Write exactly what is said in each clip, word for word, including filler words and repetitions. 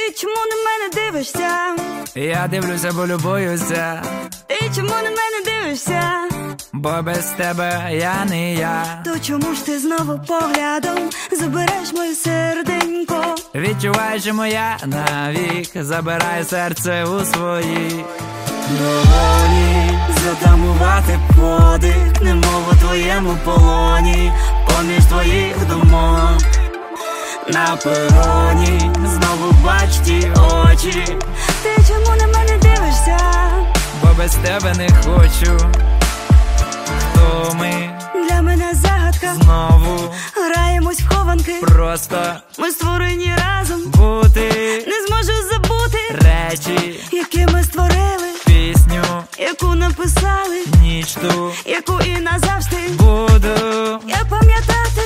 Ти чому на мене дивишся? Я дивлюся, бо любуюся. Ти чому на мене дивишся? Бо без тебе я не я. То чому ж ти знову поглядом забереш моє серденько? Відчуваю, що моя навік забирає серце у свої долоні. Затамувати подих, немов у твоєму полоні, поміж твоїх думок. На пероні знову бач ті очі. Ти чому на мене дивишся? Бо без тебе не хочу. Хто ми? Для мене загадка. Знову граємось в хованки. Просто ми створені разом бути. Не зможу забути речі, які ми створили. Пісню, яку написали. Ніч ту, яку і назавжди буду я пам'ятати.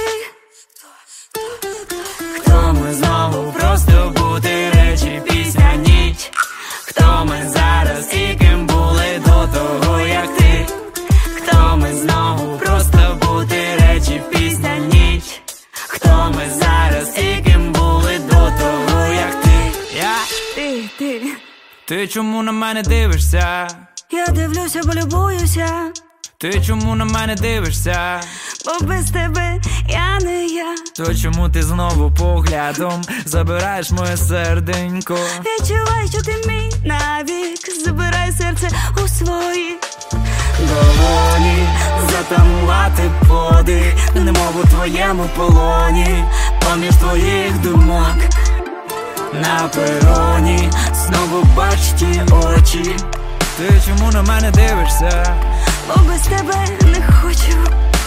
Хто ми знову? Просто бути речі, пісня, ніч. Хто ми зараз і ким були до того, як ти? Хто ми знову? Просто бути речі, пісня, ніч. Хто ми зараз і ким були до того, як ти? Я? Ти, ти. Ти чому на мене дивишся? Я дивлюся, бо любуюся. Ти чому на мене дивишся? Бо без тебе я не я. То чому ти знову поглядом забираєш моє серденько? Відчувай, що ти мій навік, забирай серце у свої долоні. Затамувати подих, немов у твоєму полоні, поміж твоїх думок. На пероні знову бач ті очі. Ти чому на мене дивишся? Бо без тебе не хочу.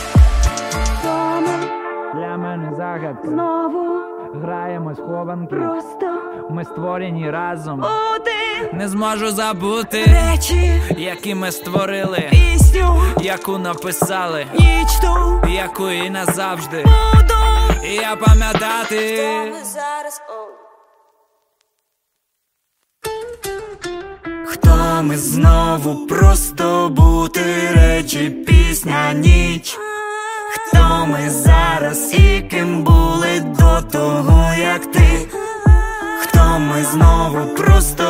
Дома для мене загадка. Знову граємось в хованки. Просто ми створені разом. Бути. Не зможу забути речі, які ми створили. Пісню, яку написали. Ніч ту, яку і назавжди буду і я пам'ятати. зараз, хто ми знову? Просто бути речі, пісня, ніч. Хто ми зараз і ким були до того, як ти? Хто ми знову? Просто